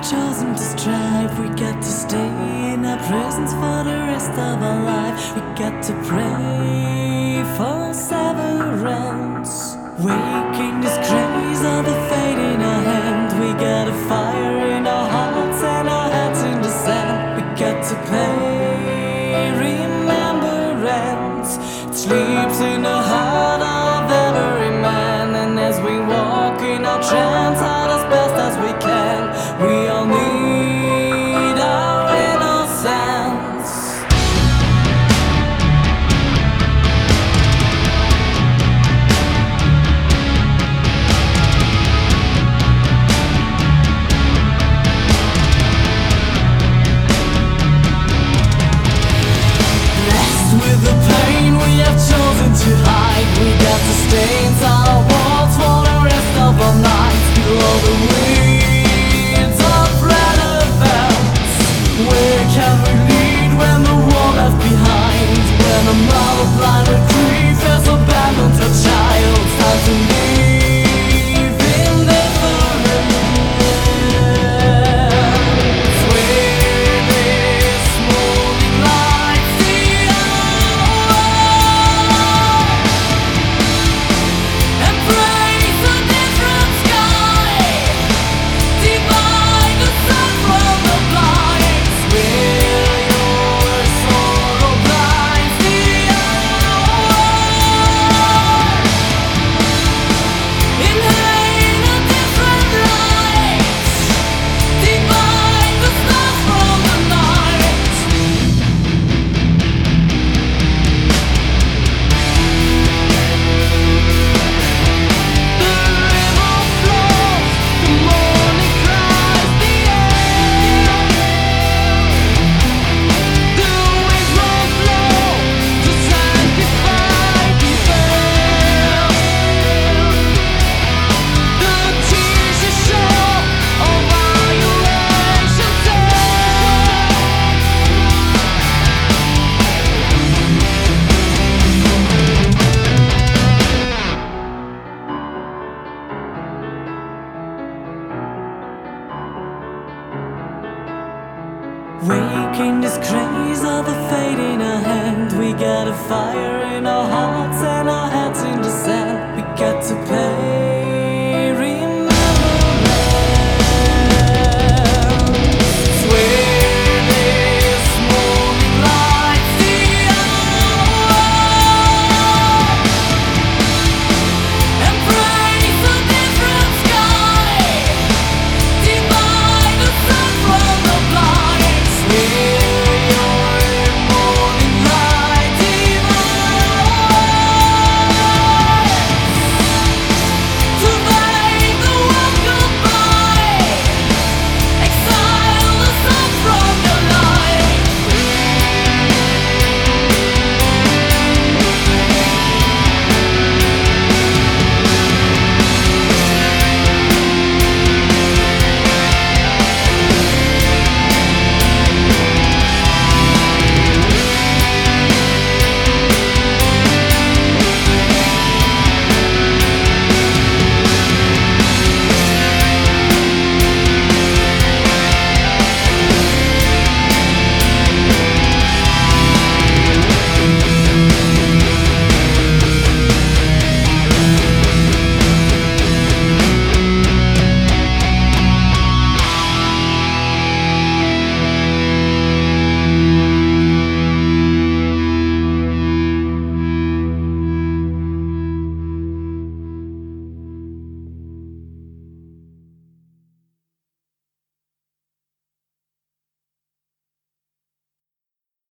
chosen to strive. We got to stay in our presence for the rest of our life. We got to pray for severance. Waking this craze of the fate in our hand. We got a fire in our hearts and our heads in the sand. We got to pay remembrance. It sleeps in the heart of every man. And as we walk in our trance out as best as we can, we all need our innocence. Blessed with the pain we have chosen to hide, we got to stay inside our walls for the rest of our nights. Below the weeds of relevance, where can we lead when the world left behind? When a mother blind with grief has abandoned her child, time to leave indifference. With this moving like the hour, embrace a different sky, divide the sun from the blinds. Will your sorrow blind the hour? Inhale a different light, divide the stars from the night. The river flows, the morning cries, the air. The winds will blow to sanctify the veil. The tears you show of violation Waking this craze of the fate in our hand. We got a fire in our hearts and our heads in the sand. We got to pay